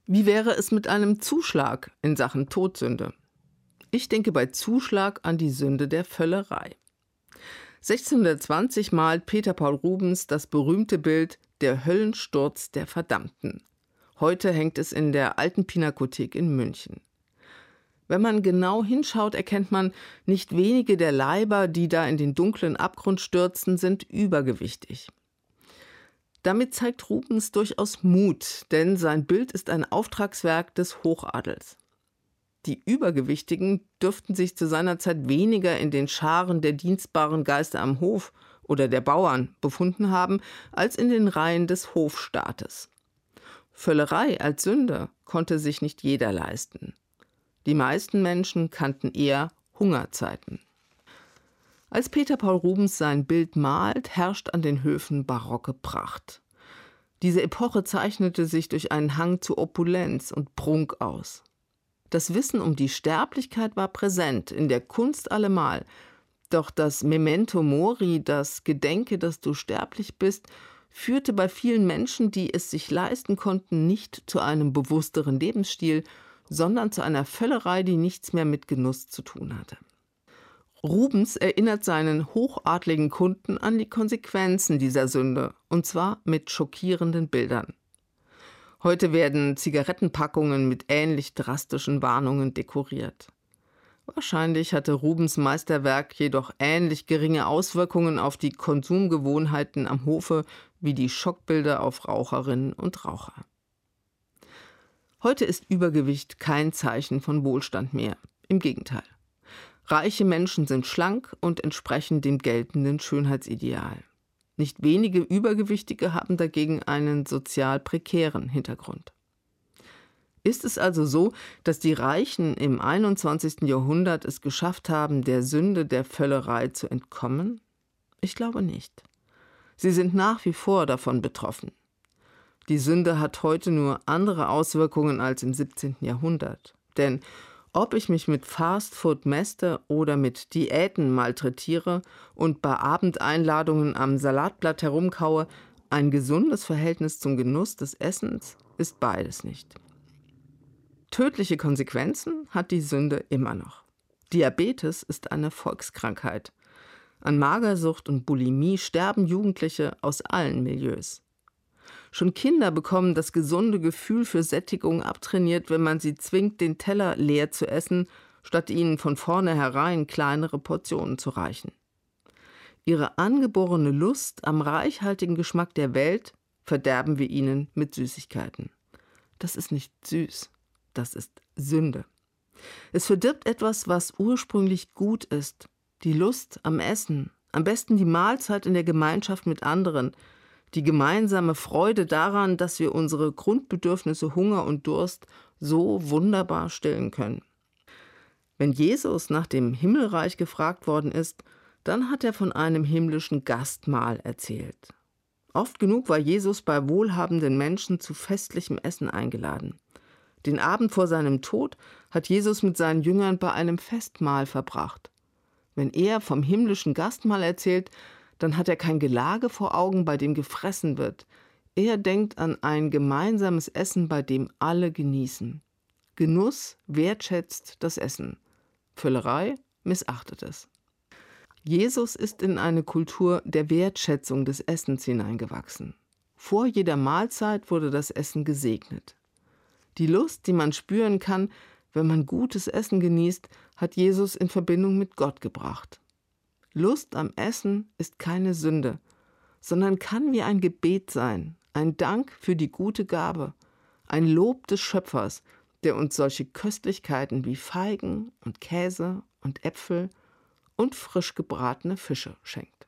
Wie wäre es mit einem Zuschlag in Sachen Todsünde? Ich denke bei Zuschlag an die Sünde der Völlerei. 1620 malt Peter Paul Rubens das berühmte Bild Der Höllensturz der Verdammten. Heute hängt es in der Alten Pinakothek in München. Wenn man genau hinschaut, erkennt man, nicht wenige der Leiber, die da in den dunklen Abgrund stürzen, sind übergewichtig. Damit zeigt Rubens durchaus Mut, denn sein Bild ist ein Auftragswerk des Hochadels. Die Übergewichtigen dürften sich zu seiner Zeit weniger in den Scharen der dienstbaren Geister am Hof oder der Bauern befunden haben, als in den Reihen des Hofstaates. Völlerei als Sünde konnte sich nicht jeder leisten. Die meisten Menschen kannten eher Hungerzeiten. Als Peter Paul Rubens sein Bild malt, herrscht an den Höfen barocke Pracht. Diese Epoche zeichnete sich durch einen Hang zu Opulenz und Prunk aus. Das Wissen um die Sterblichkeit war präsent, in der Kunst allemal. Doch das Memento Mori, das Gedenke, dass du sterblich bist, führte bei vielen Menschen, die es sich leisten konnten, nicht zu einem bewussteren Lebensstil, sondern zu einer Völlerei, die nichts mehr mit Genuss zu tun hatte. Rubens erinnert seinen hochadligen Kunden an die Konsequenzen dieser Sünde, und zwar mit schockierenden Bildern. Heute werden Zigarettenpackungen mit ähnlich drastischen Warnungen dekoriert. Wahrscheinlich hatte Rubens Meisterwerk jedoch ähnlich geringe Auswirkungen auf die Konsumgewohnheiten am Hofe wie die Schockbilder auf Raucherinnen und Raucher. Heute ist Übergewicht kein Zeichen von Wohlstand mehr. Im Gegenteil. Reiche Menschen sind schlank und entsprechen dem geltenden Schönheitsideal. Nicht wenige Übergewichtige haben dagegen einen sozial prekären Hintergrund. Ist es also so, dass die Reichen im 21. Jahrhundert es geschafft haben, der Sünde der Völlerei zu entkommen? Ich glaube nicht. Sie sind nach wie vor davon betroffen. Die Sünde hat heute nur andere Auswirkungen als im 17. Jahrhundert. Denn ob ich mich mit Fastfood mäste oder mit Diäten malträtiere und bei Abendeinladungen am Salatblatt herumkaue, ein gesundes Verhältnis zum Genuss des Essens ist beides nicht. Tödliche Konsequenzen hat die Sünde immer noch. Diabetes ist eine Volkskrankheit. An Magersucht und Bulimie sterben Jugendliche aus allen Milieus. Schon Kinder bekommen das gesunde Gefühl für Sättigung abtrainiert, wenn man sie zwingt, den Teller leer zu essen, statt ihnen von vornherein kleinere Portionen zu reichen. Ihre angeborene Lust am reichhaltigen Geschmack der Welt verderben wir ihnen mit Süßigkeiten. Das ist nicht süß, das ist Sünde. Es verdirbt etwas, was ursprünglich gut ist, die Lust am Essen, am besten die Mahlzeit in der Gemeinschaft mit anderen, die gemeinsame Freude daran, dass wir unsere Grundbedürfnisse Hunger und Durst so wunderbar stillen können. Wenn Jesus nach dem Himmelreich gefragt worden ist, dann hat er von einem himmlischen Gastmahl erzählt. Oft genug war Jesus bei wohlhabenden Menschen zu festlichem Essen eingeladen. Den Abend vor seinem Tod hat Jesus mit seinen Jüngern bei einem Festmahl verbracht. Wenn er vom himmlischen Gastmahl erzählt, dann hat er kein Gelage vor Augen, bei dem gefressen wird. Er denkt an ein gemeinsames Essen, bei dem alle genießen. Genuss wertschätzt das Essen. Völlerei missachtet es. Jesus ist in eine Kultur der Wertschätzung des Essens hineingewachsen. Vor jeder Mahlzeit wurde das Essen gesegnet. Die Lust, die man spüren kann, wenn man gutes Essen genießt, hat Jesus in Verbindung mit Gott gebracht. Lust am Essen ist keine Sünde, sondern kann wie ein Gebet sein, ein Dank für die gute Gabe, ein Lob des Schöpfers, der uns solche Köstlichkeiten wie Feigen und Käse und Äpfel und frisch gebratene Fische schenkt.